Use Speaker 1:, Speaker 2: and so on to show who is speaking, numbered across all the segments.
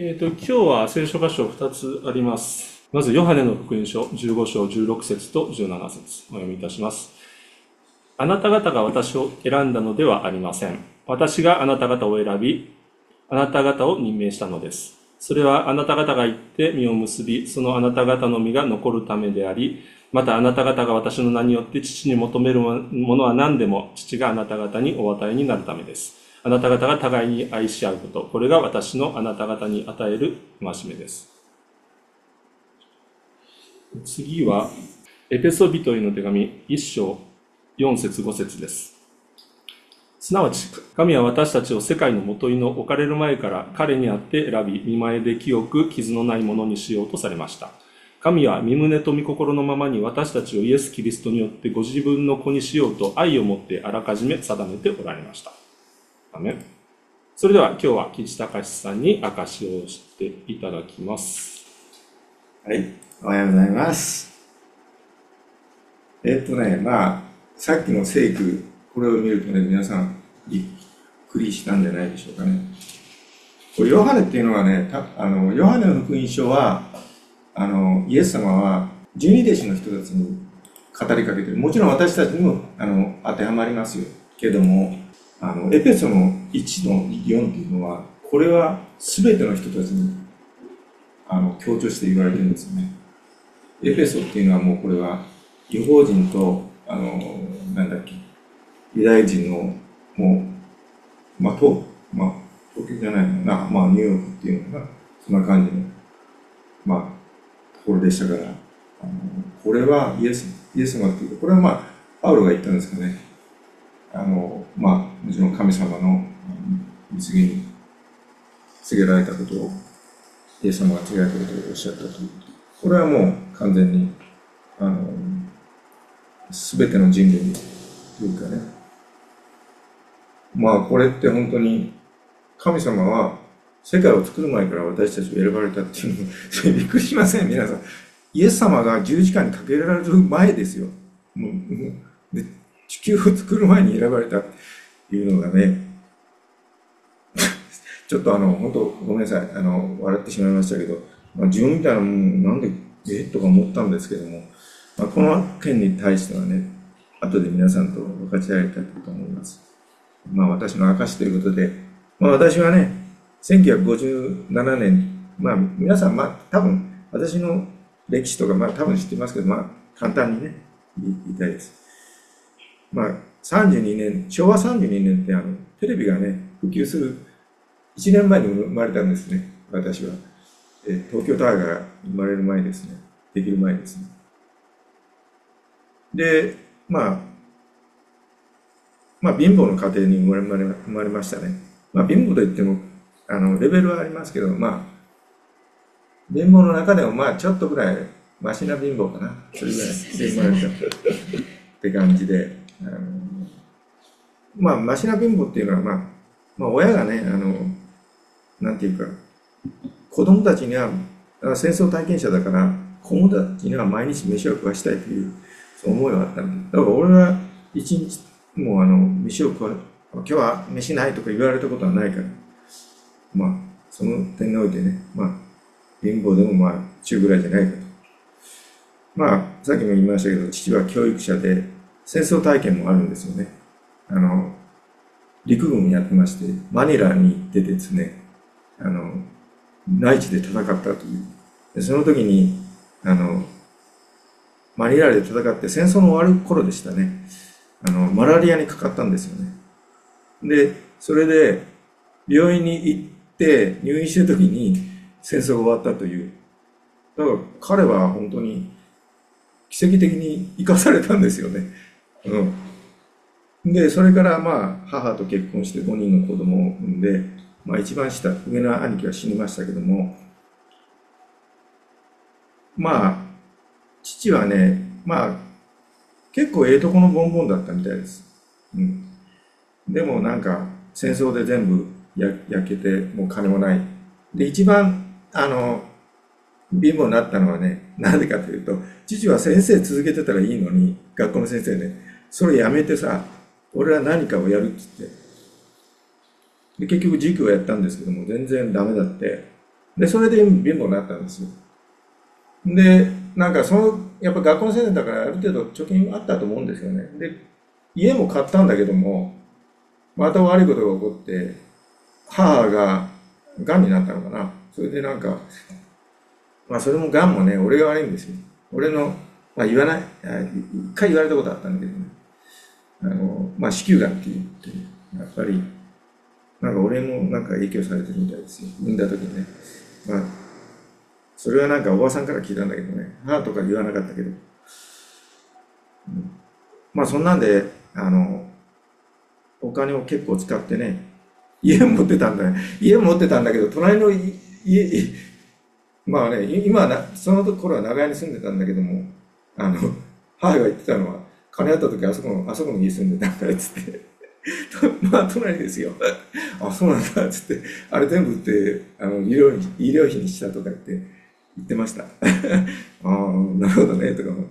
Speaker 1: 今日は聖書箇所2つあります。まず、ヨハネの福音書15章16節と17節お読みいたします。あなた方が私を選んだのではありません。私があなた方を選び、あなた方を任命したのです。それはあなた方が行って実を結び、そのあなた方の実が残るためであり、またあなた方が私の名によって父に求めるものは何でも、父があなた方にお与えになるためです。あなた方が互いに愛し合うこと、これが私のあなた方に与える戒めです。次は、エペソビトへの手紙1章4節5節です。すなわち、神は私たちを世界のもといの置かれる前から彼にあって選び、見前で清く傷のないものにしようとされました。神は身胸と御心のままに私たちをイエス・キリストによってご自分の子にしようと愛を持ってあらかじめ定めておられました。アメン。それでは今日は岸隆さんに証しをしていただきます。
Speaker 2: はい、おはようございます。さっきの聖句、これを見るとね、皆さんびっくりしたんじゃないでしょうかね。これヨハネっていうのはね、ヨハネの福音書は、イエス様は十二弟子の人たちに語りかけてる。もちろん私たちにも当てはまりますよ。けども、エペソの1の4っていうのは、これは全ての人たちに強調して言われてるんですよね。エペソっていうのはもうこれは、違法人と、ユダヤ人の、もう、東京じゃないのな、ニューヨークっていうのが、そんな感じの、ところでしたから、これはイエス様っていうか、これはパウロが言ったんですかね。もちろん神様の告げられたことを、イエス様が告げられたことをおっしゃったという。これはもう完全に、すべての人類というかね。これって本当に、神様は世界を作る前から私たちを選ばれたっていうのびっくりしません皆さん。イエス様が十字架にかけられる前ですよ。で地球を作る前に選ばれたっていうのがね、ちょっと本当ごめんなさい、笑ってしまいましたけど、自分みたいなもん、なんで、とか思ったんですけども、この件に対してはね、後で皆さんと分かち合いたいと思います。私の証ということで、私はね、1957年、皆さん、多分、私の歴史とか、多分知ってますけど、簡単にね、言いたいです。32年、昭和32年ってテレビがね、普及する1年前に生まれたんですね、私は。東京タワーが生まれる前ですね、できる前ですね。で、貧乏の家庭に生まれましたね。貧乏といっても、レベルはありますけど、貧乏の中でも、ちょっとぐらい、マシな貧乏かな。それぐらいで生まれたって感じで、マシな貧乏っていうのは、親がね、なんていうか、子供たちには、戦争体験者だから、子供たちには毎日飯を食わしたいという、そう思いはあったんで。だから俺は一日も飯を食わ、今日は飯ないとか言われたことはないから、その点においてね、貧乏でも中ぐらいじゃないかと。さっきも言いましたけど、父は教育者で、戦争体験もあるんですよね。陸軍やってまして、マニラに行ってですね、内地で戦ったという。でその時に、マニラで戦って戦争の終わる頃でしたね。マラリアにかかったんですよね。で、それで、病院に行って入院してる時に戦争が終わったという。だから彼は本当に奇跡的に生かされたんですよね。で、それから母と結婚して5人の子供を産んで、一番下、上の兄貴は死にましたけども、父はね、結構とこのボンボンだったみたいです。でも戦争で全部焼けて、もう金もない。で、一番、貧乏になったのはね、なぜかというと、父は先生続けてたらいいのに、学校の先生ね、それやめてさ、俺は何かをやるって言って。で、結局塾をやったんですけども、全然ダメだって。 で、それで貧乏になったんですよ。で、なんかやっぱ学校の先生だからある程度貯金あったと思うんですよね。で、家も買ったんだけども、また悪いことが起こって、母が癌になったのかな。それでなんか、まあそれも癌もね、俺が悪いんですよ。俺の、まあ言わない、一回言われたことあったんだけどね。まあ子宮癌って言って、やっぱり、なんか俺もなんか影響されてるみたいですよ。産んだ時にね。まあ、それはなんかおばさんから聞いたんだけどね。母とか言わなかったけど。まあそんなんで、お金を結構使ってね、家持ってたんだよ。家持ってたんだけど、隣の家、まあね、今はその頃は長屋に住んでたんだけども、母が言ってたのは、金あった時あそこの家住んでたんだよ、つって。まあ、隣ですよ。あ、そうなんだ、つって。あれ全部売って、医療費にしたとか言ってました。ああ、なるほどね、とか思って。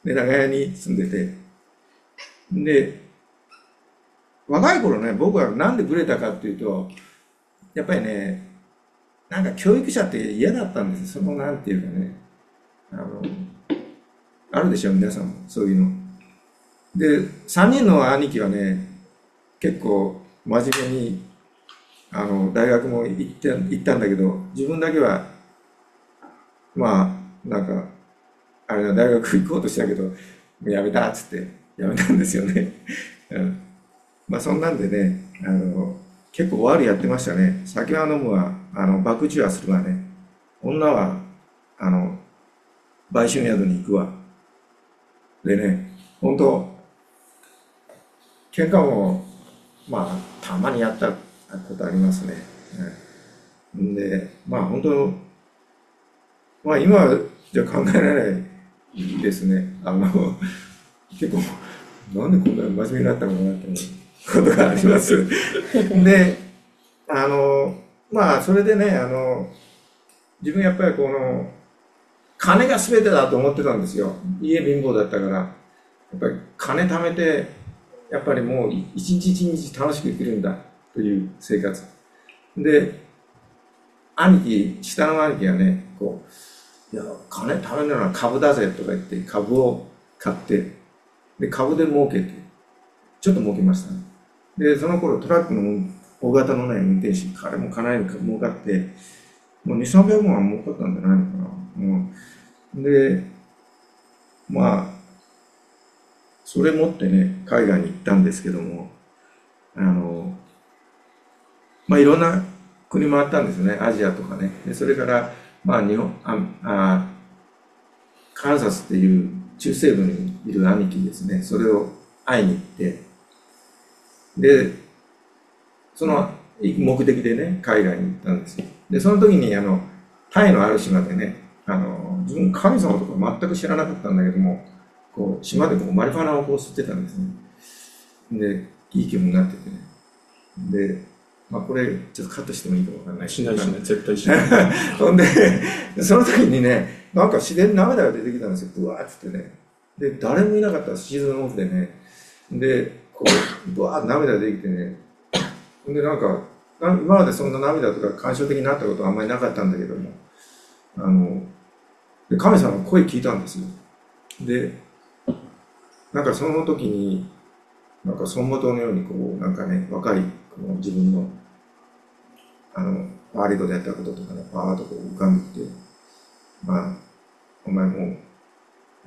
Speaker 2: で、長屋に住んでて。で、若い頃ね、僕はなんでブレたかっていうと、やっぱりね、なんか教育者って嫌だったんですよ。なんていうかね。あの、あるでしょ、皆さんも。そういうの。で、3人の兄貴はね、結構真面目に、大学も行ったんだけど、自分だけは、まあ、なんか、あれだ、大学行こうとしたけど、もうやめたっつって、やめたんですよね。うん、まあ、そんなんでね、結構悪やってましたね。酒は飲むわ、博打はするわね。女は、売春宿に行くわ。でね、本当喧嘩も、まあ、たまにやったことありますね。で、まあ、本当まあ、今じゃ考えられないですね。結構、なんでこんなに真面目になったのかなって思うことがあります。で、まあ、それでね、自分やっぱり金が全てだと思ってたんですよ。家貧乏だったから。やっぱり金貯めて、やっぱりもう一日一日楽しく生きるんだという生活。で、下の兄貴がね、いや、金貯めるのは株だぜとか言って株を買って、で、株で儲けて、ちょっと儲けましたね。で、その頃トラックの大型のね、運転手、彼もかなり儲かって、もう2、300万儲かったんじゃないのかな。で、まあ、それ持ってね、海外に行ったんですけども、まあ、いろんな国回ったんですよね、アジアとかね。でそれから、まあ、カンサスっていう中西部にいる兄貴ですね、それを会いに行って、で、その目的でね、海外に行ったんですよ。で、その時に、タイのある島でね、自分神様とか全く知らなかったんだけども、島でマリファナを吸ってたんですね。で、いい気分になっててね。で、まあこれ、ちょっとカットしてもいいかわかんない
Speaker 1: しないしない、絶対しない。
Speaker 2: ほんで、その時にね、なんか自然に涙が出てきたんですよ。ブワーってってね。で、誰もいなかったシーズンオフでね。で、ブワーって涙が出てきてね。で、なんか、今までそんな涙とか感傷的になったことはあんまりなかったんだけども、で神様の声聞いたんですよ。で、なんかその時に、なんか走馬灯のようになんかね、若い自分の、ワーリードでやったこととかね、パーッと浮かんできて、まあ、お前もう、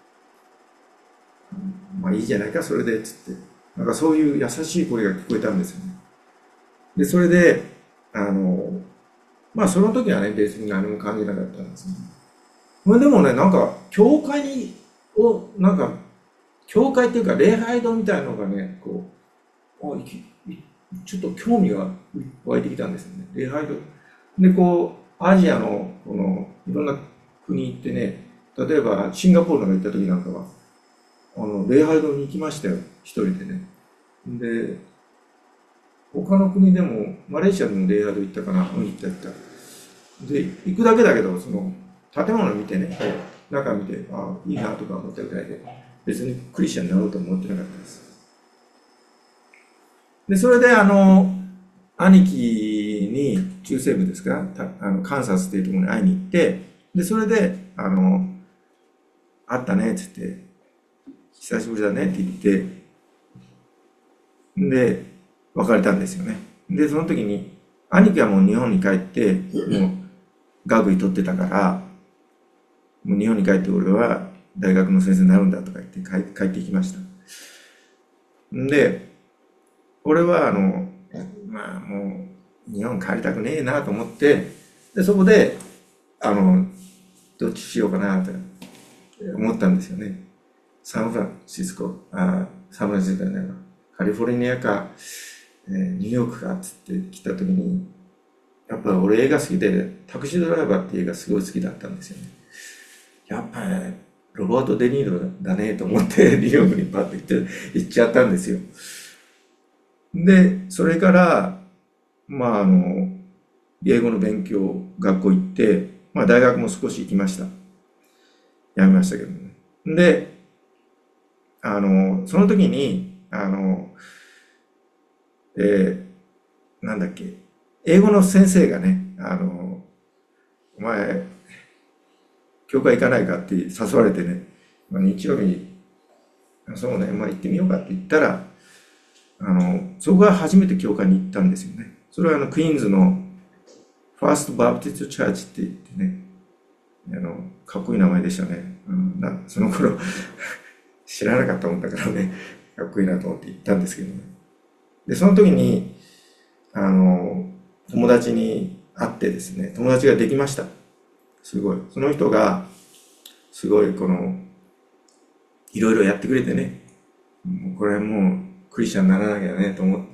Speaker 2: まあいいじゃないか、それで、つって。なんかそういう優しい声が聞こえたんですよね。で、それで、まあその時はね、別に何も感じなかったんですね。でもね、なんか、教会っていうか礼拝堂みたいなのがね、ちょっと興味が湧いてきたんですよね。礼拝堂。で、アジアの、いろんな国行ってね、例えばシンガポールなんか行った時なんかは、礼拝堂に行きましたよ、一人でね。で、他の国でも、マレーシアでも礼拝堂行ったかな、行った。で、行くだけだけど、建物見てね、中見て、ああ、いいなとか思ったぐらいで、別にクリスチャンになろうと思ってなかったです。で、それで、 兄貴に中西部ですか、カンサスっていうところに会いに行って、で、それで、会ったね、つって、久しぶりだねって言って、で、別れたんですよね。で、その時に、兄貴はもう日本に帰って、もう、学位取ってたから、もう日本に帰って俺は大学の先生になるんだとか言って帰ってきました。で、俺はまあもう日本帰りたくねえなと思って、で、そこで、どっちしようかなと思ったんですよね。サンフランシスコじゃないわ。カリフォルニアか、ニューヨークかっつって来た時に、やっぱ俺映画好きで、タクシードライバーって映画すごい好きだったんですよね。やっぱり、ロバート・デ・ニーロだねと思ってニューヨークにパッと行っちゃったんですよ。で、それから、まあ英語の勉強、学校行って、まあ大学も少し行きました。やめましたけどね。で、その時に、なんだっけ、英語の先生がね、お前、教会行かないかって誘われてね、まあ、日曜日に、そうね、まあ行ってみようかって言ったら、そこが初めて教会に行ったんですよね。それはクイーンズのファーストバプティストチャーチって言ってね、かっこいい名前でしたね。その頃知らなかったもんだからね、かっこいいなと思って行ったんですけどね。で、その時に、友達に会ってですね、友達ができました。すごい。その人が、すごいいろいろやってくれてね、これもうクリスチャンにならなきゃねと思って、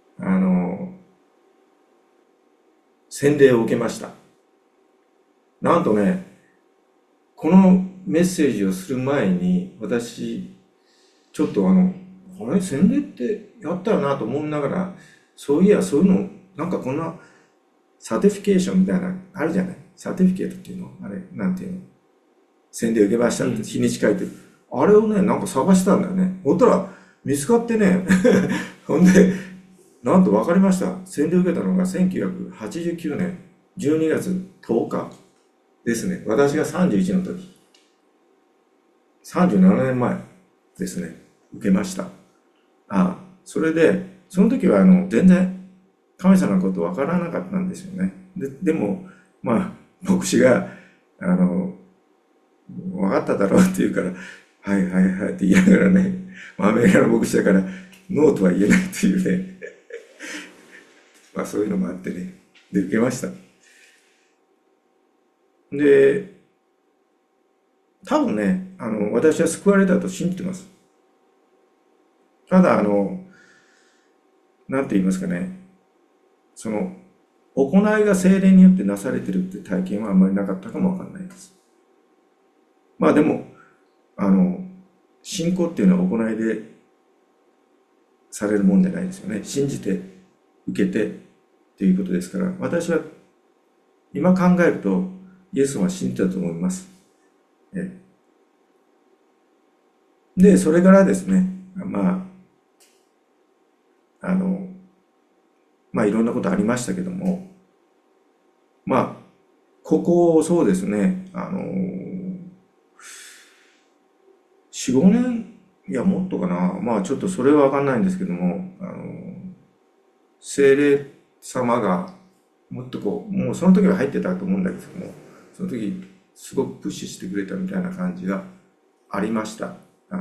Speaker 2: 洗礼を受けました。なんとね、このメッセージをする前に、私、ちょっとあれ、洗礼ってやったよなと思いながら、そういや、そういうの、なんかこんな、サティフィケーションみたいな、あるじゃない。サティフィケートっていうのあれ、なんていうの、洗礼受けましたって日にち書いてる。あれをね、なんか探したんだよね。ほったら、見つかってね、ほんで、なんと分かりました。洗礼受けたのが1989年12月10日ですね。私が31の時。37年前ですね。受けました。それで、その時は全然神様のこと分からなかったんですよね。でも、まあ、牧師が、分かっただろうって言うから、はいはいはいって言いながらね、アメリカの牧師だから、ノーとは言えないっていうね、まあそういうのもあってね、で、受けました。で、多分ね、私は救われたと信じてます。ただ、なんて言いますかね、行いが精霊によってなされてるって体験はあんまりなかったかもわかんないです。まあでも、信仰っていうのは行いでされるもんじゃないですよね。信じて、受けてっていうことですから、私は今考えると、イエスは信じたと思います。で、それからですね、まあいろんなことありましたけども、まあ、ここ、そうですね、4、5年、いや、もっとかな。まあ、ちょっとそれはわかんないんですけども、聖霊様が、もっともうその時は入ってたと思うんだけども、その時、すごくプッシュしてくれたみたいな感じがありました。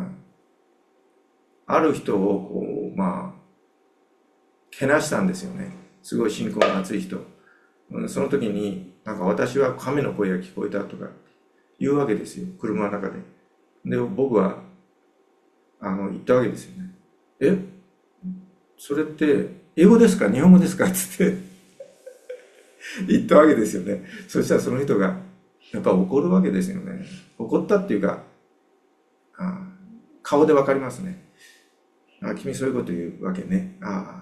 Speaker 2: ある人を、まあ、けなしたんですよね。すごい信仰が熱い人。その時に、なんか私は神の声が聞こえたとか言うわけですよ。車の中で。で、僕は、言ったわけですよね。それって、英語ですか日本語ですかつって言ったわけですよね。そしたらその人が、やっぱ怒るわけですよね。怒ったっていうか、顔でわかりますね。君そういうこと言うわけね。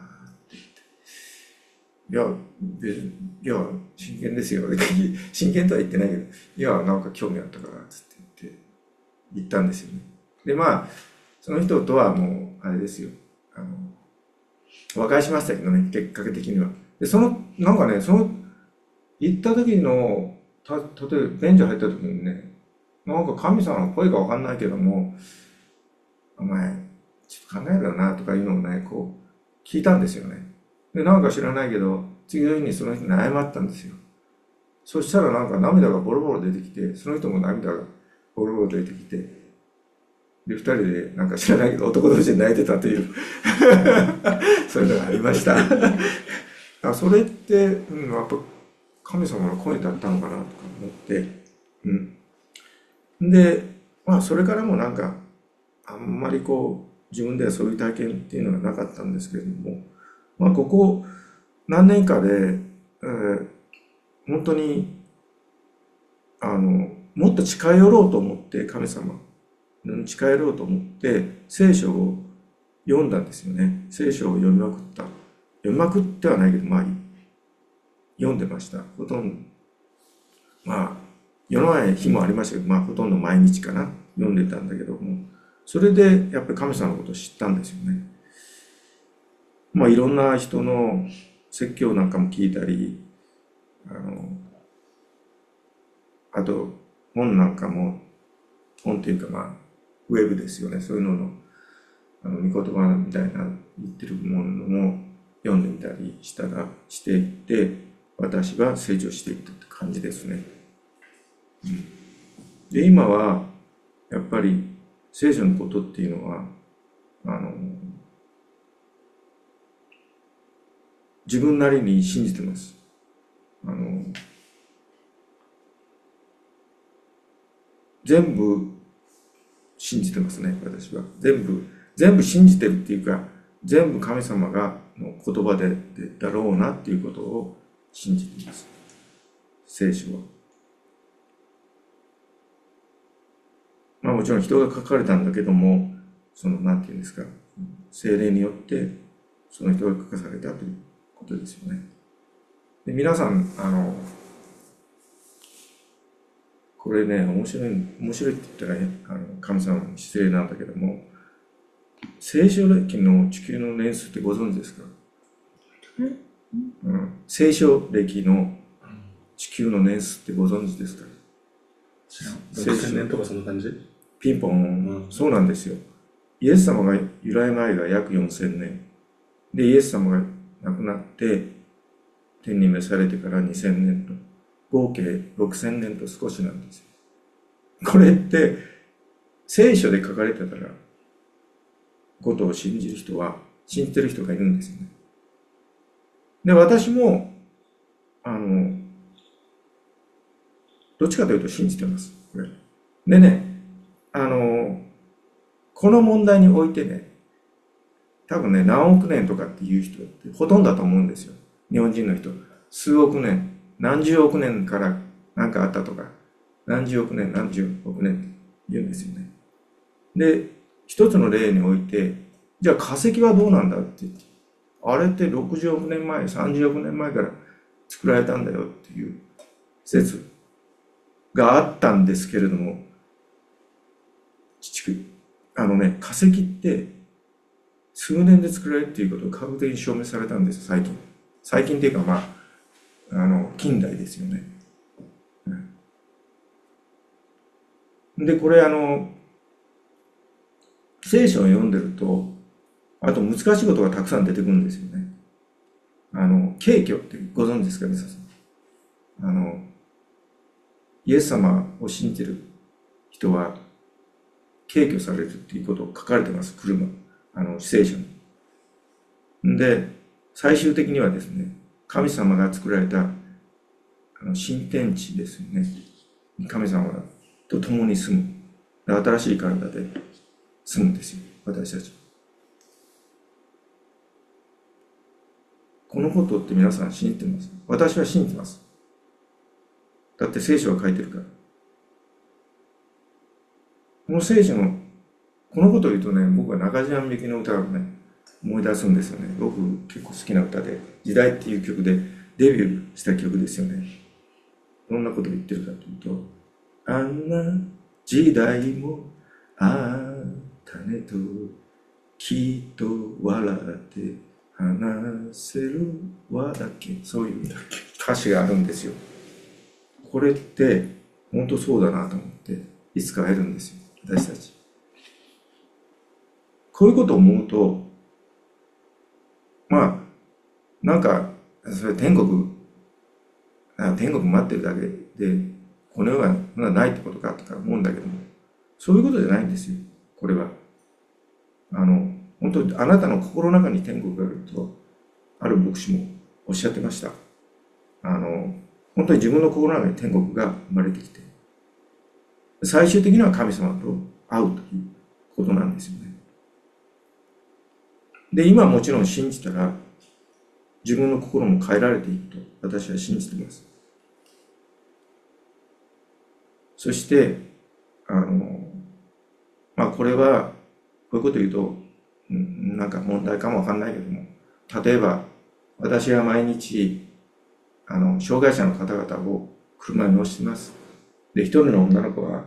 Speaker 2: いや、真剣ですよ。真剣とは言ってないけど、いや、なんか興味あったから、つって言ったんですよね。で、まあ、その人とはもう、あれですよ。 和解しましたけどね、結果的には。で、なんかね、行った時の、例えば、便所入った時にね、なんか神様の声がわかんないけども、お前、ちょっと考えろよな、とかいうのをね、こう、聞いたんですよね。で、なんか知らないけど、次の日にその人に謝ったんですよ。そしたらなんか涙がボロボロ出てきて、その人も涙がボロボロ出てきて、で、二人でなんか知らないけど男同士で泣いてたというそういうのがありました。それって、やっぱ神様の声だったのかなとか思って、で、それからもなんか、あんまりこう、自分ではそういう体験っていうのがなかったんですけれども、ここ何年かで、本当に、もっと近寄ろうと思って、神様に近寄ろうと思って、聖書を読んだんですよね。聖書を読みまくった。読みまくってはないけど、読んでました。ほとんど、世の中日もありましたけど、ほとんど毎日かな、読んでたんだけども、それでやっぱり神様のことを知ったんですよね。いろんな人の説教なんかも聞いたり、あと本なんかも、本っていうかウェブですよね。そういうのの、御言葉みたいな言ってるものも読んでみたりしていって、私が成長していったって感じですね。で、今は、やっぱり聖書のことっていうのは、自分なりに信じてます。全部信じてますね、私は。全部信じてるっていうか、全部神様がの言葉でだろうなっていうことを信じています。聖書は。もちろん人が書かれたんだけども、なんていうんですか、聖霊によって、その人が書かされたということですよね。で、皆さん、これね、面白いって言ったら、神様に失礼なんだけども、聖書歴の地球の年数ってご存知ですか？聖書歴の地球の年数ってご存知ですか？
Speaker 1: 6000年とかそんな感じ？
Speaker 2: ピンポン、そうなんですよ。イエス様が由来前が約4000年。で、イエス様が亡くなって、天に召されてから2000年と、合計6000年と少しなんですよ。これって、聖書で書かれてたら、ことを信じてる人がいるんですよね。で、私も、どっちかというと信じてます。これでね、この問題においてね、多分ね、何億年とかっていう人ってほとんどだと思うんですよ。日本人の人。数億年、何十億年から何かあったとか、何十億年、何十億年って言うんですよね。で、一つの例において、じゃあ化石はどうなんだって言って、あれって60億年前、30億年前から作られたんだよっていう説があったんですけれども、化石って数年で作られるっていうことを科学的に証明されたんですよ、最近。最近っていうか近代ですよね。で、これ聖書を読んでると、あと難しいことがたくさん出てくるんですよね。景挙ってご存知ですか、皆さん。イエス様を信じてる人は、景挙されるっていうことを書かれてます、聖書に。で、最終的にはですね、神様が作られた新天地ですよね。神様と共に住む。新しい体で住むんですよ、私たち。このことって皆さん信じてます？私は信じてます。だって聖書が書いてるから。この聖書の、このことを言うとね、僕は中島みゆきの歌をね、思い出すんですよね。僕結構好きな歌で、時代っていう曲でデビューした曲ですよね。どんなことを言ってるかというと、あんな時代もあったねと、きっと笑って話せるはだっけ、そういう歌詞があるんですよ。これって本当そうだなと思って、いつか会えるんですよ、私たち。こういうことを思うと、まあ、なんか、それ天国待ってるだけで、この世がないってことかとか思うんだけども、そういうことじゃないんですよ、これは。本当にあなたの心の中に天国があると、ある牧師もおっしゃってました。本当に自分の心の中に天国が生まれてきて、最終的には神様と会うということなんですよね。で、今もちろん信じたら、自分の心も変えられていくと私は信じています。そして、これは、こういうこと言うと、なんか問題かもわかんないけども、例えば、私は毎日、障害者の方々を車に乗せています。で、一人の女の子は、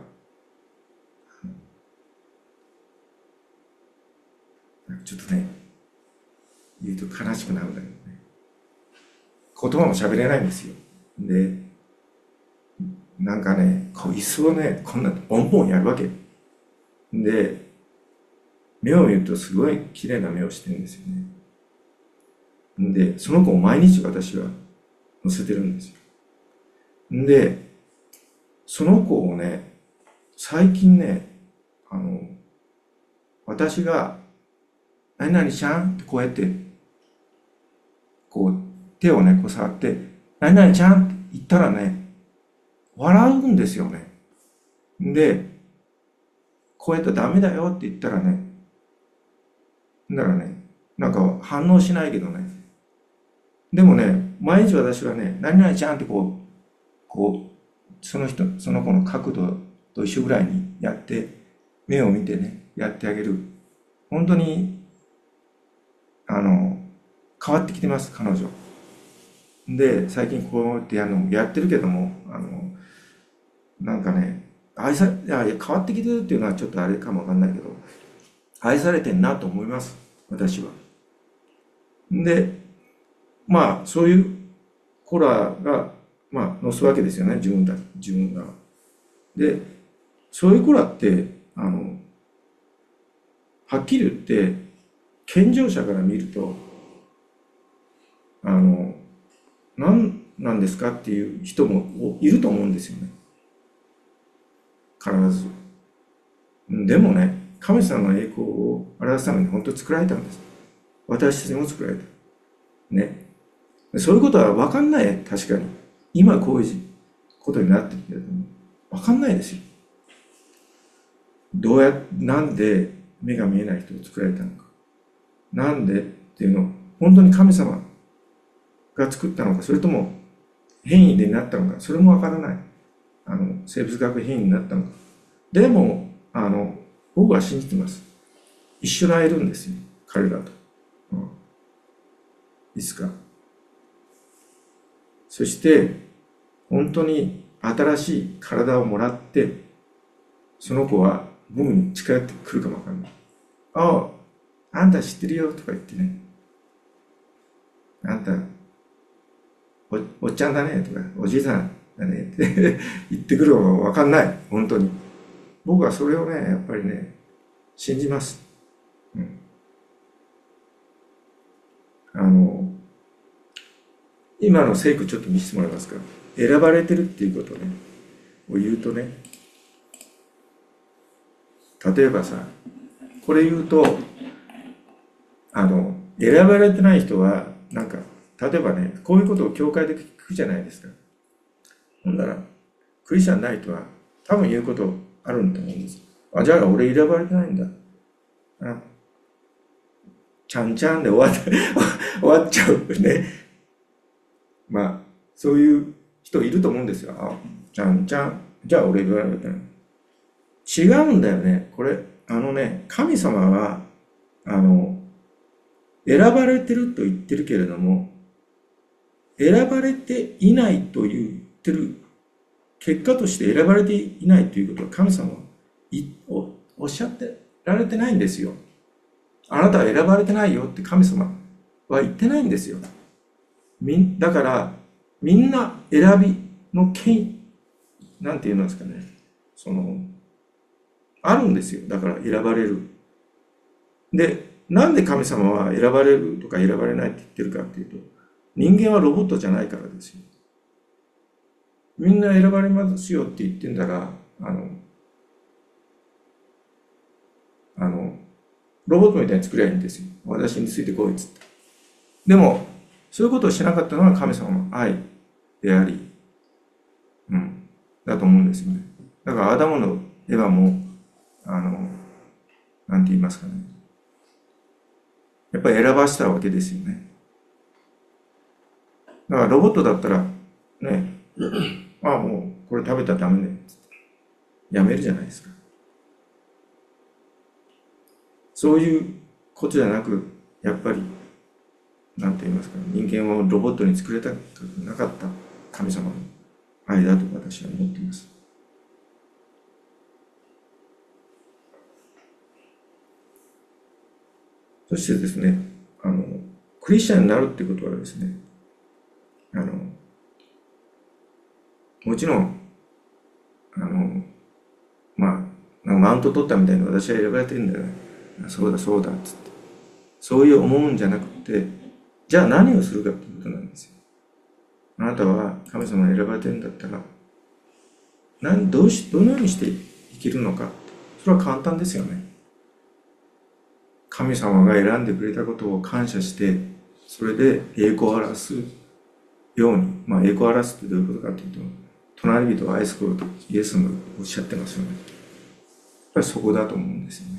Speaker 2: ちょっとね、言うと悲しくなるんだけどね。言葉も喋れないんですよ。で、なんかね、椅子をね、こんなボンボンやるわけ。で、目を見るとすごい綺麗な目をしてるんですよね。で、その子を毎日私は乗せてるんですよ。で、その子をね、最近ね、私が、何々ちゃんってこうやって、こう、手をね、こう触って、何々ちゃんって言ったらね、笑うんですよね。で、こうやってダメだよって言ったらね、だからね、なんか反応しないけどね。でもね、毎日私はね、何々ちゃんってこう、その子の角度と一緒ぐらいにやって、目を見てね、やってあげる。本当に、変わってきてます、彼女。で、最近こうやってやるのもやってるけども、なんかね、いや変わってきてるっていうのはちょっとあれかもわかんないけど、愛されてんなと思います、私は。で、そういう子らが、乗すわけですよね、自分が。で、そういう子らって、はっきり言って、健常者から見ると、何なんですかっていう人もいると思うんですよね。必ず。でもね、神様の栄光を表すために本当に作られたんです。私たちも作られた。ね。そういうことは分かんない。確かに。今こういうことになってるけれども、分かんないですよ。なんで目が見えない人を作られたのか。なんでっていうのを、本当に神様が作ったのか、それとも変異でなったのか、それもわからない。生物学変異になったのか。でも、僕は信じてます。一緒に会えるんですよ、彼らと。いつか。そして、本当に新しい体をもらって、その子は僕に近寄ってくるかもわかんない。ああ、あんた知ってるよとか言ってね。あんた、おっちゃんだねとか、おじいさんだねって言ってくるかもわかんない。本当に。僕はそれをね、やっぱりね、信じます。今の聖句ちょっと見せてもらえますか。選ばれてるっていうことね、を言うとね、例えばさ、これ言うと、選ばれてない人は、なんか、例えばね、こういうことを教会で聞くじゃないですか。ほんなら、クリスチャンない人は、多分言うことあるんだと思うんです。じゃあ俺選ばれてないんだ。ちゃんちゃんで終わっちゃうね。そういう人いると思うんですよ。ちゃんちゃん。じゃあ俺選ばれてない。違うんだよね。これ、神様は、選ばれてると言ってるけれども、選ばれていないと言ってる結果として選ばれていないということは神様はおっしゃってられてないんですよ。あなたは選ばれてないよって神様は言ってないんですよ。だから、みんな選びのなんて言うんですかね。あるんですよ。だから選ばれる。で、なんで神様は選ばれるとか選ばれないって言ってるかっていうと、人間はロボットじゃないからですよ。みんな選ばれますよって言ってんだら、あの、ロボットみたいに作りゃいいんですよ。私についてこいっつって。でも、そういうことをしなかったのは神様の愛であり、だと思うんですよね。だからアダムのエヴァも、なんて言いますかね。やっぱり選ばしたわけですよね。だからロボットだったら、ね、もうこれ食べたらダメね。やめるじゃないですか。そういうことじゃなく、やっぱり、なんて言いますか、人間をロボットに作れたくなかった神様の愛だと私は思っています。そしてですね、クリスチャンになるってことはですね、もちろん、マウント取ったみたいに私は選ばれてるんだよね。そうだそうだっつって。そういう思うんじゃなくて、じゃあ何をするかっていうことなんですよ。あなたは神様に選ばれてるんだったら、どのようにして生きるのか。それは簡単ですよね。神様が選んでくれたことを感謝して、それで栄光を表すように、栄光を表すってどういうことかというと、隣人を愛すこととイエスもおっしゃってますよね。やっぱりそこだと思うんですよね。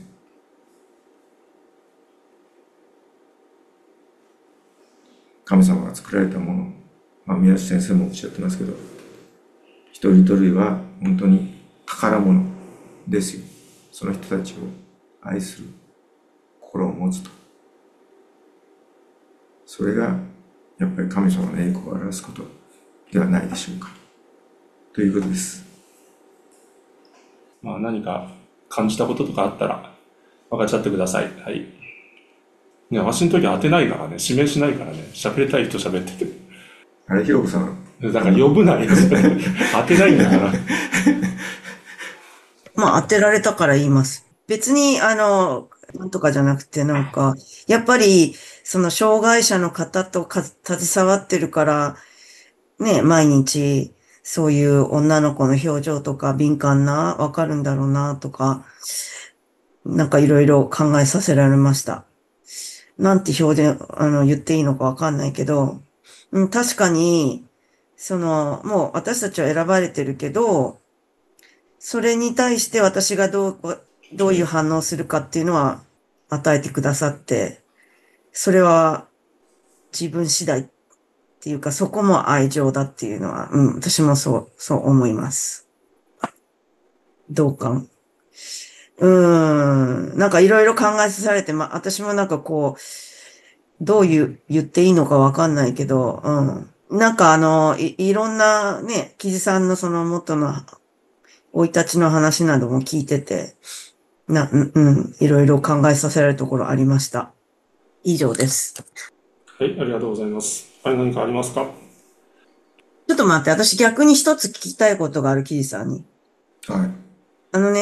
Speaker 2: 神様が作られたもの、宮内先生もおっしゃってますけど、一人一人は本当に宝物ですよ。その人たちを愛する心を持つと。それがやっぱり神様の栄光を表すことではないでしょうか。ということです。
Speaker 1: 何か感じたこととかあったら分かっちゃってください。はい。ね、わしの時当てないからね、指名しないからね、喋りたい人喋ってて。
Speaker 2: あれ、ひろこさん。
Speaker 1: だから呼ぶないですね。当てないんだから。
Speaker 3: 当てられたから言います。別に、なんとかじゃなくて、やっぱり、その障害者の方と携わってるから、ね、毎日、そういう女の子の表情とか敏感な、わかるんだろうな、とか、いろいろ考えさせられました。なんて表現、言っていいのかわかんないけど、確かに、もう私たちは選ばれてるけど、それに対して私がどういう反応するかっていうのは与えてくださって、それは自分次第っていうか、そこも愛情だっていうのは、私もそう思います。同感。いろいろ考えさせられて、私もどう言っていいのかわかんないけど、いろんなね、キジさんのその元の生い立ちの話なども聞いてて、いろいろ考えさせられるところありました。以上です。
Speaker 1: はい、ありがとうございます。何かありますか？
Speaker 3: ちょっと待って、私逆に一つ聞きたいことがある、キジさんに。
Speaker 2: はい。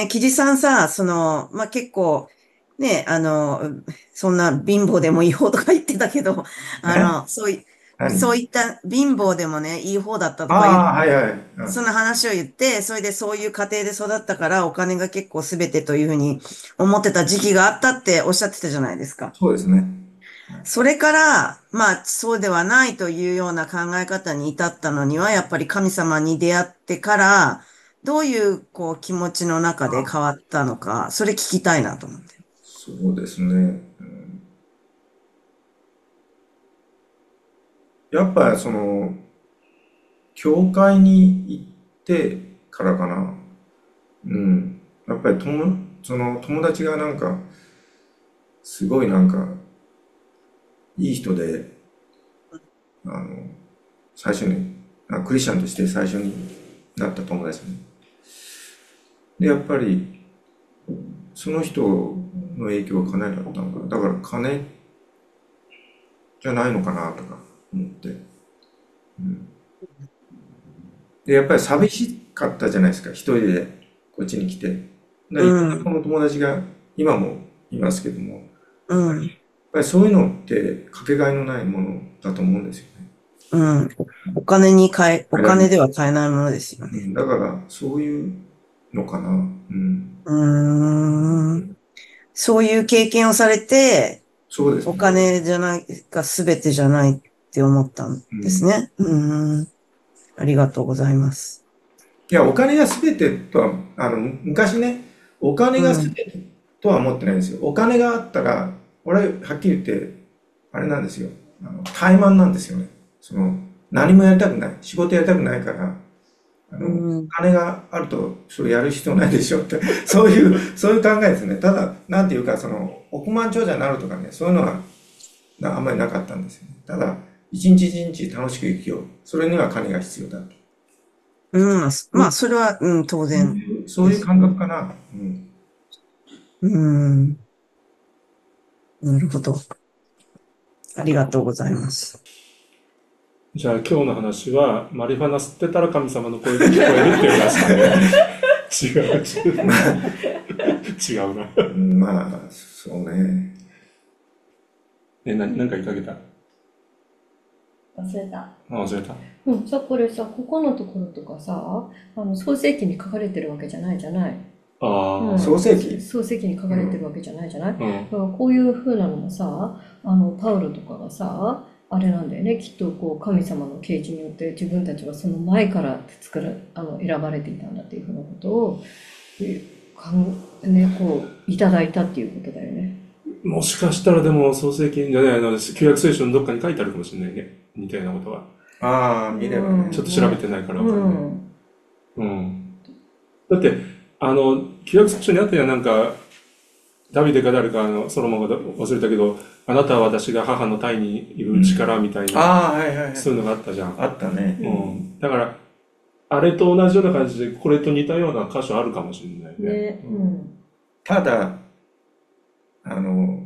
Speaker 3: キジさんさ、結構、ね、そんな貧乏でもいい方とか言ってたけど、そういった貧乏でもね、いい方だったとか
Speaker 2: はいはい。
Speaker 3: その話を言って、それでそういう家庭で育ったからお金が結構全てというふうに思ってた時期があったっておっしゃってたじゃないですか。
Speaker 2: そうですね。
Speaker 3: それから、そうではないというような考え方に至ったのには、やっぱり神様に出会ってから、どういう、気持ちの中で変わったのか、それ聞きたいなと思って。
Speaker 2: そうですね。やっぱり教会に行ってからかな。やっぱり友達がすごいいい人で、最初に、クリスチャンとして最初になった友達ね。で、やっぱり、その人の影響は金だったのかな。だから金じゃないのかなとか思って。うん、で、やっぱり寂しかったじゃないですか。一人でこっちに来て。で、
Speaker 3: うん、
Speaker 2: この友達が今もいますけども、やっ
Speaker 3: うん、
Speaker 2: ぱりそういうのってかけがえのないものだと思うんですよね。
Speaker 3: うん。お金では買えないものですよね。
Speaker 2: うん、だからそういうのかな。うん。
Speaker 3: うーん。そういう経験をされて、お
Speaker 2: そうですね。
Speaker 3: 金じゃないが全てじゃないって思ったん
Speaker 2: うん。
Speaker 3: ですね。ありがとうございます。
Speaker 2: いや、お金が全てとは、昔ね、お金が全
Speaker 3: うん、
Speaker 2: てとは思ってないんですよ。お金があったら、俺、はっきり言って、あれなんですよ。怠慢なんですよね。何もやりたくない。仕事やりたくないから、
Speaker 3: う
Speaker 2: お
Speaker 3: ん、
Speaker 2: 金があると、それやる必要ないでしょって、そういう考えですね。ただ、なんていうか、億万長者になるとかね、そういうのはあんまりなかったんですよね。ただ、一日一日楽しく生きよう。それには金が必要だと。
Speaker 3: うん。まあ、それは、当然
Speaker 2: そういう感
Speaker 3: ですよね。
Speaker 2: 覚かな。うん。
Speaker 3: うん、なるほど。ありがとうございます。
Speaker 1: じゃあ今日の話は、マリファナ吸ってたら神様の声が聞こえるっていう話だね。違うな。
Speaker 2: まあ、そうね。
Speaker 1: なんか言いかけた？
Speaker 4: 忘れた。
Speaker 1: あ、忘れた。
Speaker 4: これさ、ここのところとかさ、創世記に書かれてるわけじゃないじゃない。
Speaker 1: ああ、
Speaker 2: 創世記。
Speaker 4: 創世記に書かれてるわけじゃないじゃない。
Speaker 1: うん。
Speaker 4: だからこういう風なのもさ、パウロとかがさ、あれなんだよね、きっとこう神様の啓示によって自分たちはその前から選ばれていたんだっていうふうなことを、こういただいたっていうことだよね。
Speaker 1: もしかしたらでも創世記じゃない、旧約聖書のどっかに書いてあるかもしれないね。似たようなことは。
Speaker 2: ああ、見ればね。
Speaker 1: ちょっと調べてないからわかんない。
Speaker 4: ん。
Speaker 1: うん。だって、旧約聖書にあったよ、なんか、ダビデか誰か、ソロモンが忘れたけど、あなたは私が母の胎にいる力みたいな、
Speaker 2: ああ、はいはいはい。
Speaker 1: そういうのがあったじゃん。
Speaker 2: あったね。
Speaker 1: うん。だから、あれと同じような感じで、これと似たような箇所あるかもしれないね。
Speaker 4: ね、うん。
Speaker 2: ただ、あの、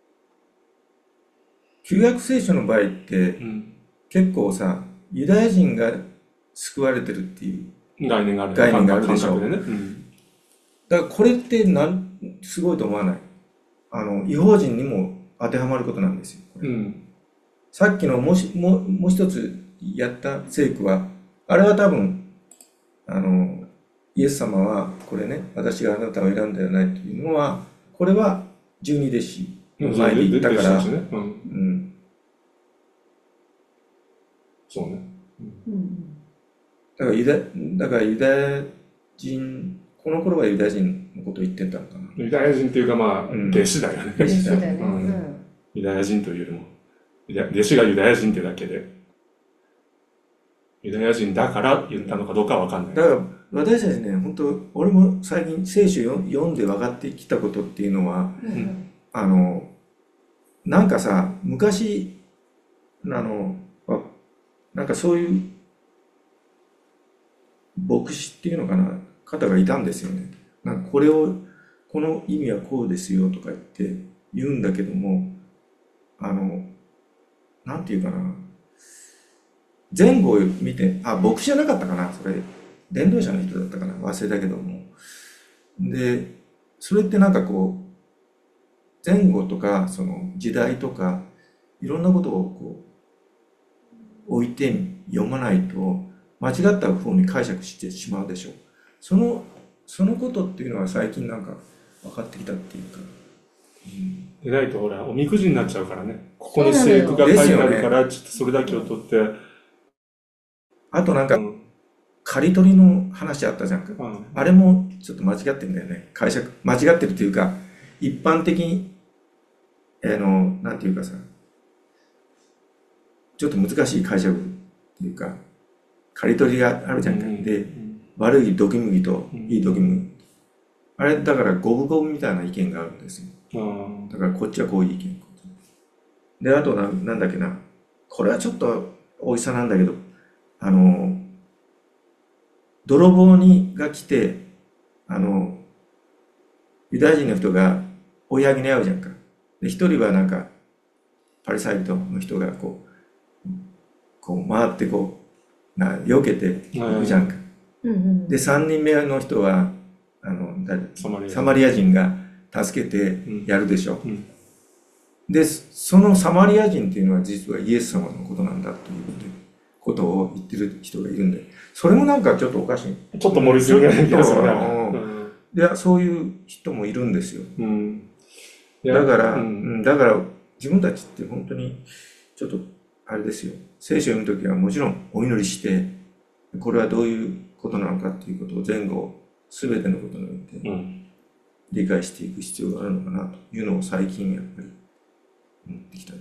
Speaker 2: 旧約聖書の場合って
Speaker 1: うん。
Speaker 2: 結構さ、ユダヤ人が救われてるっていう
Speaker 1: 概念があるね。
Speaker 2: 概念があるでしょ。
Speaker 1: 感覚でね。うん。
Speaker 2: だからこれってすごいと思わない？違法人にも当てはまることなんですよ。これ
Speaker 1: うん。
Speaker 2: さっきのもう一つやった聖句は、あれは多分、イエス様は、これね、私があなたを選んではないというのは、これは十二弟子の前で言ったから、
Speaker 1: ね。うん。
Speaker 2: うん。
Speaker 1: そうね。
Speaker 4: うん。
Speaker 2: だからユダヤ人、この頃はユダヤ人のことを言ってたのかな。
Speaker 1: ユダヤ人っていうかまあ、
Speaker 2: うん
Speaker 1: 弟子だよね。
Speaker 2: 弟子だ
Speaker 4: だよね。
Speaker 1: う
Speaker 4: うんん。
Speaker 1: ユダヤ人というよりも、弟子がユダヤ人ってだけで、ユダヤ人だから言ったのかどうかはわかんない。
Speaker 2: だから私たちね、本当俺も最近聖書読んで分かってきたことっていうのは、
Speaker 4: うん
Speaker 2: なんかさ、昔、あなんかそういう牧師っていうのかな、方がいたんですよね。なんかこの意味はこうですよとか言うんだけども、なんていうかな、前後を見て、牧師じゃなかったかな、それ、伝道者の人だったかな、忘れたけども。で、それってなんかこう、前後とか、その時代とか、いろんなことをこう、置いて読まないと、間違った風に解釈してしまうでしょう。そのことっていうのは最近なんか分かってきたっていうか。
Speaker 1: でないとほら、おみくじになっちゃうからね。ここに聖句が書いてあるから、ちょっとそれだけを取って。
Speaker 2: あとなんか、刈り取りの話あったじゃんか。あれもちょっと間違ってんだよね。解釈、間違ってるっていうか、一般的に、なんていうかさ、ちょっと難しい解釈っていうか、刈り取りがあるじゃんか。で、悪いドキ麦といいドキ麦。あれ、だから五分五分みたいな意見があるんですよ。だからこっちはこういう意見。で、あとなんだっけな。これはちょっと大げさなんだけど、泥棒が来て、ユダヤ人の人が追い上げに遭うじゃんか。で、一人はなんか、 パリサイ人の人がこう回って避けていくじゃんか。で、3人目の人は、サマリア人が助けてやるでしょ。で、そのサマリア人っていうのは実はイエス様のことなんだということを言ってる人がいるんで、それもなんかちょっとおかしい。
Speaker 1: ちょっと盛りすぎない気がするね。
Speaker 2: いや、そういう人もいるんですよ。だから自分たちって本当にちょっとあれですよ。聖書を読むときはもちろんお祈りして、これはどういうことなのかっていうことを前後すべてのことにおいて理解していく必要があるのかなというのを最近やっぱり思ってきた。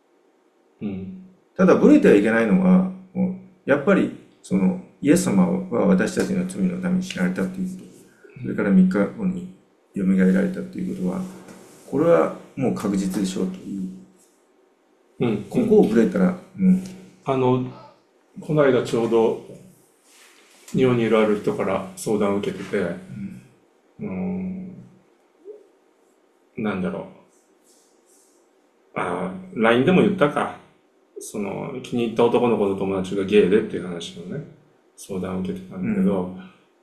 Speaker 2: ただブレてはいけないのは、やっぱりそのイエス様は私たちの罪のために死なれたということ、それから3日後に蘇られたということは、これはもう確実でしょうという。ここをブレたら、
Speaker 1: この間ちょうど日本にいるある人から相談を受けてて、なんだろう。LINE でも言ったか。気に入った男の子の友達がゲイでっていう話をね、相談を受けてたんだけど、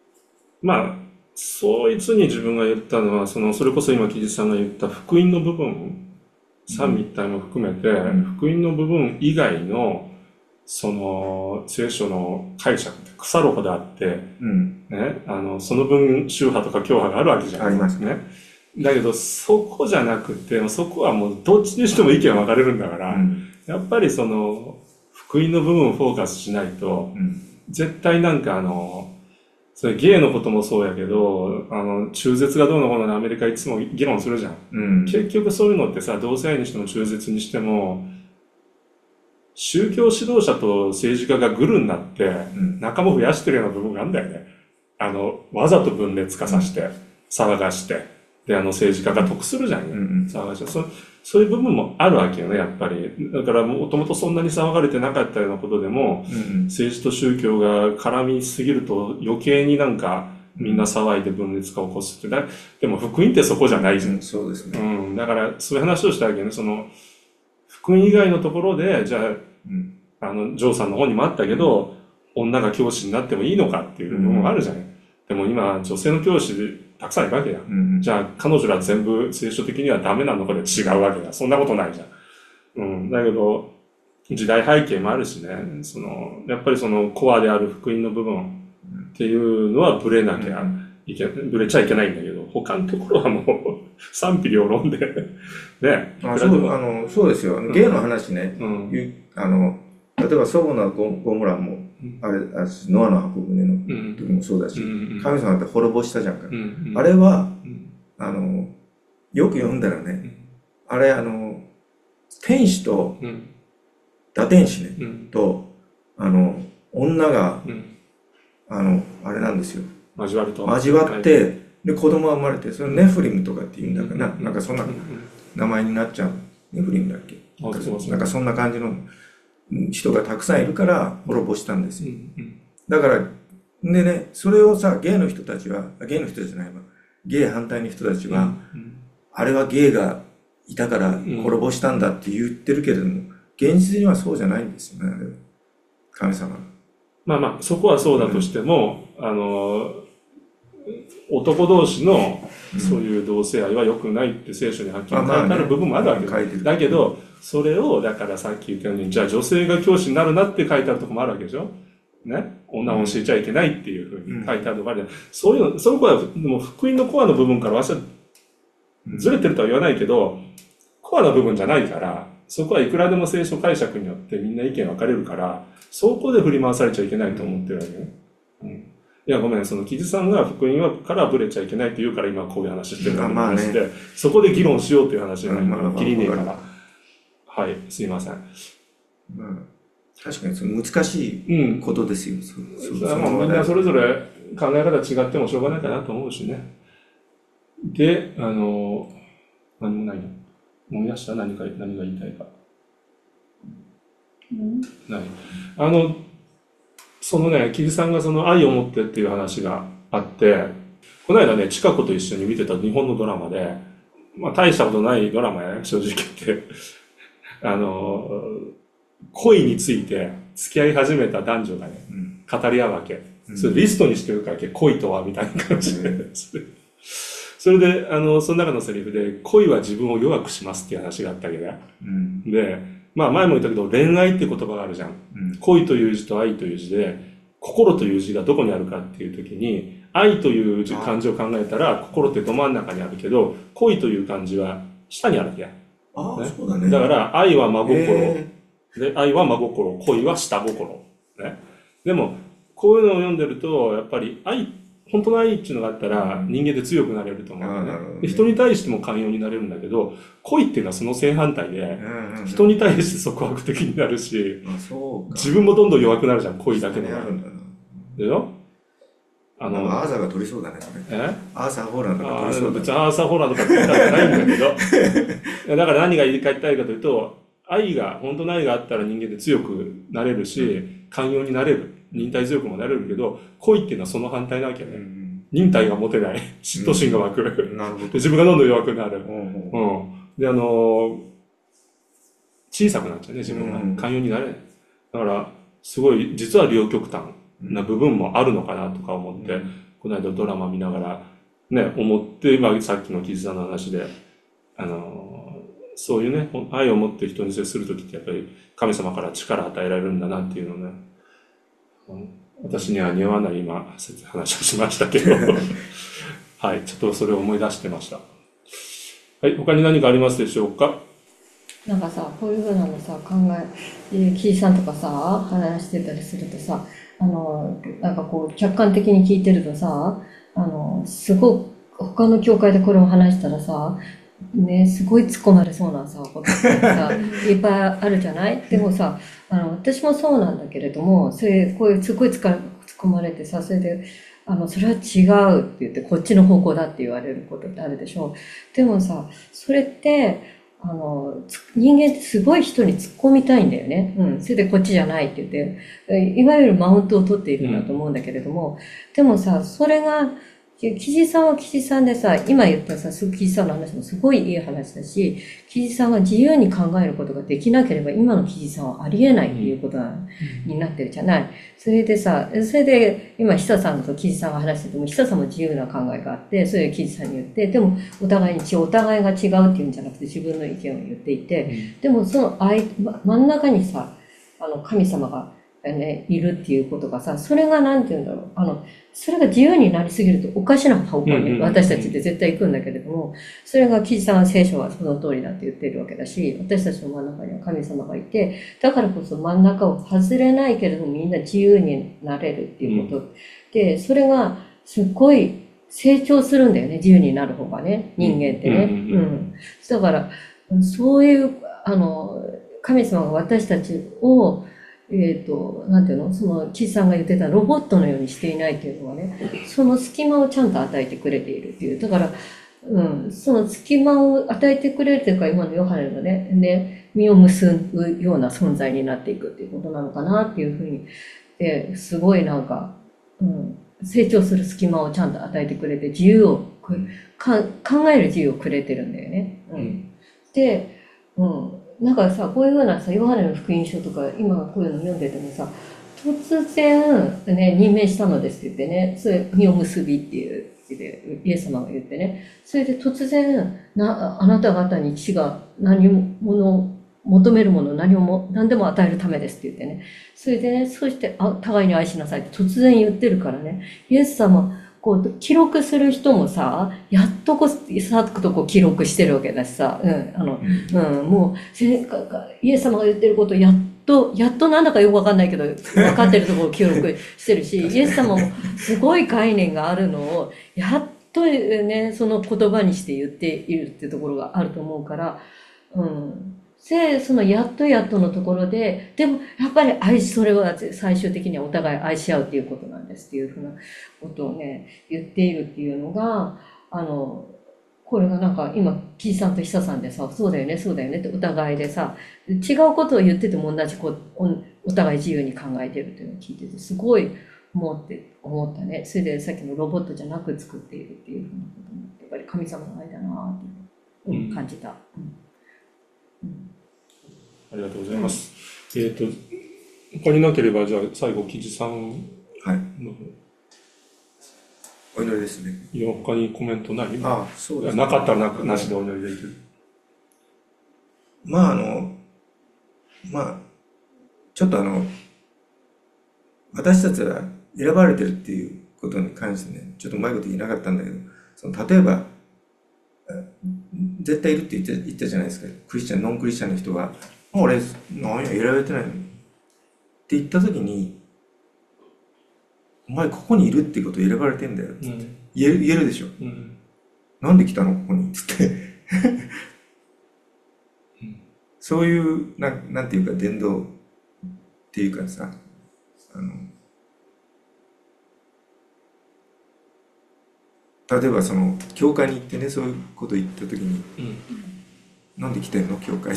Speaker 1: そいつに自分が言ったのは、それこそ今、木地さんが言った福音の部分、三位一体も含めて、福音の部分以外の、聖書の解釈って腐るほどあって、ね、その分、宗派とか教派があるわけじゃないですね。だけど、そこじゃなくて、そこはもうどっちにしても意見分かれるんだから、やっぱり福音の部分をフォーカスしないと、絶対なんかそれゲイのこともそうやけど、中絶がどうのこうのアメリカいつも議論するじゃん。結局そういうのってさ、同性愛にしても中絶にしても、宗教指導者と政治家がグルになって、仲間増やしてるような部分があるんだよね。わざと分裂化させて、騒がして、で、政治家が得するじゃん、騒がして。そういう部分もあるわけよね、やっぱり。だから、もともとそんなに騒がれてなかったようなことでも、政治と宗教が絡みすぎると余計になんか、みんな騒いで分裂化を起こすって。でも、福音ってそこじゃないじゃん。
Speaker 2: そうですね。
Speaker 1: だから、そういう話をしたわけね。福音以外のところで、じゃあ、ジョーさんの方にもあったけど、女が教師になってもいいのかっていうのもあるじゃない。でも今、女性の教師たくさんいるわけや。じゃあ、彼女ら全部聖書的にはダメなのかで違うわけだ。そんなことないじゃん。だけど、時代背景もあるしね、やっぱりコアである福音の部分っていうのはブレなきゃブレちゃいけないんだけど、他のところはもう賛否両論で、ね。
Speaker 2: そうですよ。ゲイの話ね、例えば祖母のゴモラも、ノアの箱舟の時もそうだし、神様って滅ぼしたじゃんか。あれは、よく読んだらね、あれ、天使と、堕天使ね、と、女が、あれなんですよ。交わって、で、子供が生まれて、それネフリムとかって言うんだからな、なんかそんな名前になっちゃう。ネフリムだっけ？なんかそんな感じの人がたくさんいるから滅ぼしたんですよ。だから、でね、それをさ、ゲイの人たちは、ゲイの人じゃないわ、ゲイ反対の人たちは、あれはゲイがいたから滅ぼしたんだって言ってるけれども、現実にはそうじゃないんですよね、あれは。神様が。
Speaker 1: そこはそうだとしても、男同士のそういう同性愛は良くないって聖書にはっきり書いてある部分もあるわけだけど、それを、だからさっき言ったように、じゃあ女性が教師になるなって書いてあるとこもあるわけでしょね。女を教えちゃいけないっていうふうに書いてあるとこあるじゃん。そういうの、その子は、でも福音のコアの部分から私はずれてるとは言わないけど、コアの部分じゃないから、そこはいくらでも聖書解釈によってみんな意見分かれるから、そこで振り回されちゃいけないと思ってるわけね。いや、ごめん、木地さんが福音からブレちゃいけないって言うから今こういう話してるのが話で、そこで議論しようという話が今、きりねえから。はい、すいません。
Speaker 2: 確かに難しいことですよ。
Speaker 1: みんなそれぞれ考え方違ってもしょうがないかなと思うしね。で、何もないの。思い出した何が言いたいか。ない。木地さんが愛を持ってっていう話があって、この間ね、近子と一緒に見てた日本のドラマで、大したことないドラマやね、正直言って。 恋について付き合い始めた男女がね、
Speaker 2: うん
Speaker 1: 語り合うわけ。
Speaker 2: うん
Speaker 1: それリストにしてるから恋とはみたいな感じで。それで、その中のセリフで、恋は自分を弱くしますっていう話があったわけだよ。
Speaker 2: うん
Speaker 1: で、まあ前も言ったけど、恋愛って言葉があるじゃん。
Speaker 2: うん
Speaker 1: 恋という字と愛という字で、心という字がどこにあるかっていう時に、愛という字漢字を考えたら、心ってど真ん中にあるけど、恋という漢字は下にあるわけや。
Speaker 2: ああ、
Speaker 1: ね
Speaker 2: そうだね。
Speaker 1: だから、愛は真心。
Speaker 2: へ
Speaker 1: で、愛は真心。恋は下心。ね。でも、こういうのを読んでると、やっぱり本当の愛っていうのがあったら、人間って強くなれると思うんだよね。
Speaker 2: あーなるほどね
Speaker 1: で人に対しても寛容になれるんだけど、恋っていうのはその正反対で、
Speaker 2: うん
Speaker 1: 人に対して束縛的になるし、
Speaker 2: あ、そうか。
Speaker 1: 自分もどんどん弱くなるじゃん、恋だけの
Speaker 2: あるんだな。
Speaker 1: でしょ
Speaker 2: なんかアーサーが取りそうだね、それ。
Speaker 1: え
Speaker 2: アーサー・ホーランドが取りそうだね。
Speaker 1: 別にアーサー・ホラーとかって言ったらないんだけど、いやだから何が言い換えたいかというと、本当の愛があったら人間って強くなれるし、寛容になれる。忍耐強くもなれるけど、恋っていうのはその反対なわけね。忍耐が持てない。嫉妬心が湧く。で
Speaker 2: なるほど。
Speaker 1: 自分がどんどん弱くなる。
Speaker 2: うんうん
Speaker 1: で、小さくなっちゃうね、自分が。
Speaker 2: うん
Speaker 1: 寛容になれない。だから、すごい、実は両極端な部分もあるのかなとか思って、この間ドラマ見ながら、ね、思って、まあ、さっきのキズさんの話で、そういうね、愛を持って人に接するときってやっぱり神様から力を与えられるんだなっていうのをね、私には似合わない今、話をしましたけど、はい、ちょっとそれを思い出してました。はい、他に何かありますでしょうか？
Speaker 4: なんかさ、こういうふうなのさ、キイさんとかさ、話してたりするとさ、なんかこう、客観的に聞いてるとさ、すごく、他の教会でこれを話したらさ、ね、すごい突っ込まれそうなさ、ことってさ、いっぱいあるじゃない？でもさ、私もそうなんだけれども、こういうすごい突っ込まれてさ、それで、それは違うって言って、こっちの方向だって言われることってあるでしょ。でもさ、それって、人間ってすごい人に突っ込みたいんだよね。うん。それでこっちじゃないって言って、いわゆるマウントを取っているんだと思うんだけれども、でもさ、それが、キジさんはキジさんでさ、今言ったさ、キジさんの話もすごいいい話だし、キジさんが自由に考えることができなければ、今のキジさんはありえないっていうことになってるじゃない。それでさ、今、久さんとキジさんが話してても、久さんも自由な考えがあって、それをキジさんに言って、でも、お互いが違うっていうんじゃなくて、自分の意見を言っていて、でも、その真ん中にさ、神様が、ね、いるっていうことがさ、それがなんて言うんだろう。それが自由になりすぎるとおかしな方向に私たちって絶対行くんだけれども、それがキジさんは聖書はその通りだって言ってるわけだし、私たちの真ん中には神様がいて、だからこそ真ん中を外れないけれどもみんな自由になれるっていうことで、それがすっごい成長するんだよね、自由になる方がね、人間ってね。だから、そういう、神様が私たちをなんていうの、その、キジさんが言ってたロボットのようにしていないっていうのはね、その隙間をちゃんと与えてくれているっていう。だから、その隙間を与えてくれるというか、今のヨハネのね、実を結ぶような存在になっていくっていうことなのかなっていうふうに、すごいなんか、成長する隙間をちゃんと与えてくれて、自由を、考える自由をくれてるんだよね。で、なんかさ、こういうふうなさ、ヨハネの福音書とか、今こういうの読んでてもさ、突然、ね、任命したのですって言ってね、それ、実を結びっていう、イエス様が言ってね、それで突然、あなた方に父が求めるものを何でも与えるためですって言ってね、それでね、そして互いに愛しなさいって突然言ってるからね、イエス様、こう、記録する人もさ、やっと記録してるわけだしさ、もう、イエス様が言ってることをやっとなんだかよくわかんないけど、分かってるところを記録してるし、イエス様もすごい概念があるのを、やっとね、その言葉にして言っているっていうところがあると思うから、そのやっとのところで、でもやっぱりそれは最終的にはお互い愛し合うっていうことなんですっていうふうなことをね、言っているっていうのが、これがなんか今、キジさんとヒサさんでさ、そうだよねってお互いでさ、違うことを言ってても同じお互い自由に考えてるっていうのを聞いてて、すごい思ったね。それでさっきのロボットじゃなく作っているっていうふうなことも、やっぱり神様の愛だなって感じた。
Speaker 1: ありがとうございます。他になければ、じゃあ最後、木地さん
Speaker 2: はい。
Speaker 1: の、
Speaker 2: お祈りですね。
Speaker 1: いや、他にコメントない？
Speaker 2: ああ、そうですね。
Speaker 1: なかったらなしでお祈りできる。
Speaker 2: まあ、ちょっと私たちは選ばれてるっていうことに関してね、ちょっとうまいこと言えなかったんだけど、例えば、絶対いるって言ったじゃないですか。クリスチャン、ノンクリスチャンの人が、俺、何や、選ばれてないのに。って言ったときに、お前ここにいるってこと選ばれてんだよ。言えるでしょ。なんで来たのここにつって。そういう、なんていうか、伝道っていうかさ、例えば教会に行ってね、そういうこと言ったときに、なんで来てんの教会って。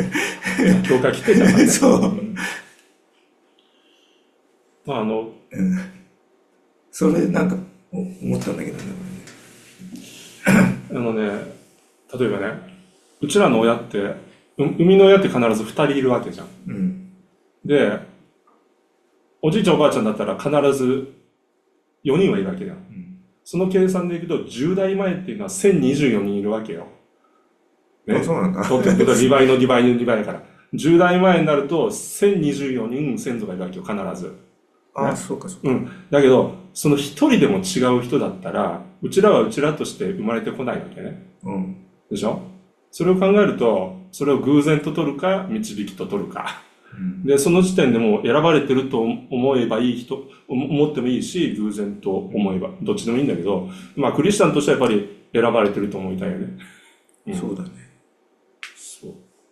Speaker 1: 教会来てたからね。
Speaker 2: そう。それなんか思ったんだけどね。
Speaker 1: 例えばね、うちらの親って、生みの親って必ず2人いるわけじゃん。で、おじいちゃんおばあちゃんだったら必ず4人はいるわけだよ。その計算でいくと、10代前っていうのは1024人いるわけよ。
Speaker 2: ね、そうなんだ。
Speaker 1: 2倍の2倍の2倍だから。10代前になると1024人先祖がいるわけよ、必ず。
Speaker 2: ああ、そうかそうか。
Speaker 1: だけど、その一人でも違う人だったら、うちらはうちらとして生まれてこないわけね。でしょ？それを考えると、それを偶然と取るか、導きと取るか。で、その時点でもう選ばれてると思えばいい人、思ってもいいし、偶然と思えば、どっちでもいいんだけど、まあ、クリスチャンとしてはやっぱり選ばれてると思いたいよね。
Speaker 2: そうだね。
Speaker 1: そう。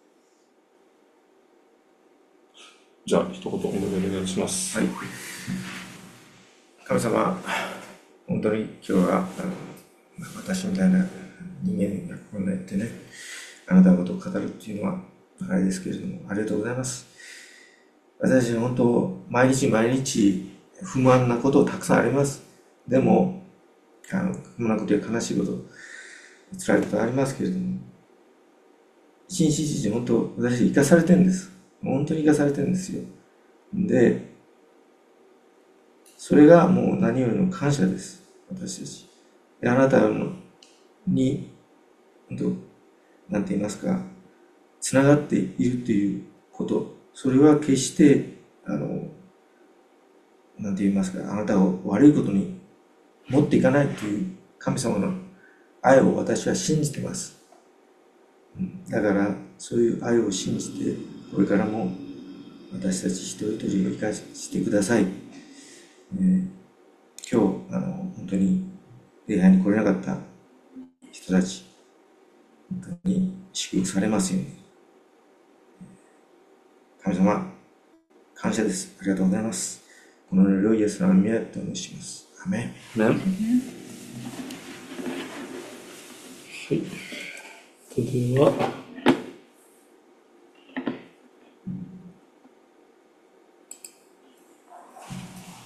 Speaker 1: じゃあ、一言お願いします。
Speaker 2: はい。神様、本当に今日は、私みたいな人間がこんなやってね、あなたのことを語るっていうのは、あれですけれども、ありがとうございます。私、本当、毎日毎日不満なことたくさんあります。でも、不満なことや悲しいこと、辛いことありますけれども、一日一日本当、私生かされてるんです。本当に生かされてるんですよ。で、それがもう何よりの感謝です。私たち。で、あなたに、本当、なんて言いますか、つながっているということ、それは決して、なんて言いますか、あなたを悪いことに持っていかないという神様の愛を私は信じてます。だから、そういう愛を信じて、これからも私たち一人一人を生かしてください。今日、本当に礼拝に来れなかった人たち、本当に祝福されますように。神様、感謝です。ありがとうございます。この祈りをイエスの名にとお願いします。アメン。
Speaker 1: はい。それでは